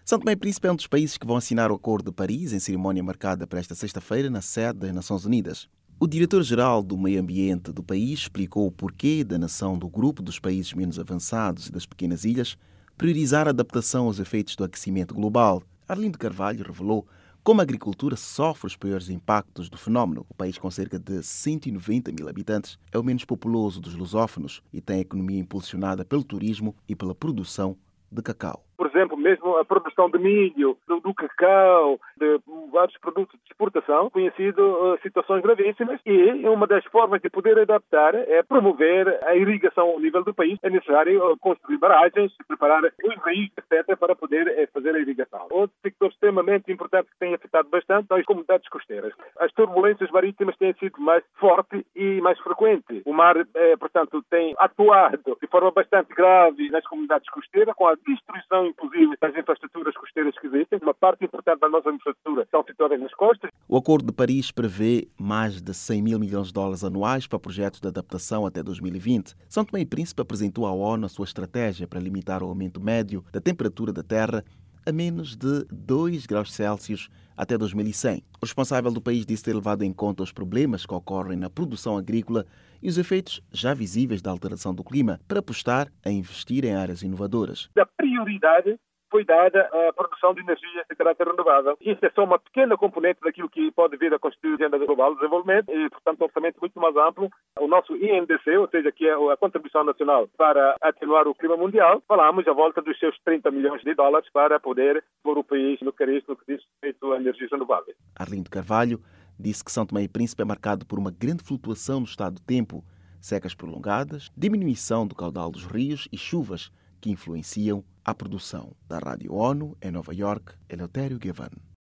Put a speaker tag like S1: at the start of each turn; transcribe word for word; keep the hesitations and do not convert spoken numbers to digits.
S1: São Tomé e Príncipe é um dos países que vão assinar o Acordo de Paris em cerimónia marcada para esta sexta-feira na sede das Nações Unidas. O diretor-geral do Meio Ambiente do país explicou o porquê da nação do grupo dos países menos avançados e das pequenas ilhas priorizar a adaptação aos efeitos do aquecimento global. Arlindo Carvalho revelou como a agricultura sofre os piores impactos do fenómeno. O país, com cerca de cento e noventa mil habitantes, é o menos populoso dos lusófonos e tem a economia impulsionada pelo turismo e pela produção de cacau.
S2: Por exemplo, mesmo a produção de milho, do, do cacau, de vários produtos de exportação, conhecido uh, situações gravíssimas, e uma das formas de poder adaptar é promover a irrigação ao nível do país. É necessário uh, construir barragens, preparar os rios, etcétera, para poder uh, fazer a irrigação. Outro sector extremamente importante que tem afetado bastante são as comunidades costeiras. As turbulências marítimas têm sido mais fortes e mais frequentes. O mar, uh, portanto, tem atuado de forma bastante grave nas comunidades costeiras, com a destruição inclusive das infraestruturas costeiras que existem. Uma parte importante da nossa infraestrutura são situadas nas costas.
S1: O Acordo de Paris prevê mais de cem mil milhões de dólares anuais para projetos de adaptação até dois mil e vinte. São Tomé e Príncipe apresentou à ONU a sua estratégia para limitar o aumento médio da temperatura da Terra a menos de dois graus Celsius até dois mil e cem. O responsável do país disse ter levado em conta os problemas que ocorrem na produção agrícola e os efeitos já visíveis da alteração do clima para apostar a investir em áreas inovadoras.
S2: A prioridade foi dada à produção de energia de caráter renovável. Isso é só uma pequena componente daquilo que pode vir a constituir a Agenda Global de Desenvolvimento e, portanto, um orçamento muito mais amplo. O nosso I N D C, ou seja, que é a contribuição nacional para atenuar o clima mundial, falamos à volta dos seus trinta milhões de dólares para poder pôr o país no cariz no que diz respeito a energias renováveis.
S1: Arlindo Carvalho disse que São Tomé e Príncipe é marcado por uma grande flutuação no estado do tempo, secas prolongadas, diminuição do caudal dos rios e chuvas que influenciam a produção. Da Rádio ONU, em Nova York, Eleutério Gavan.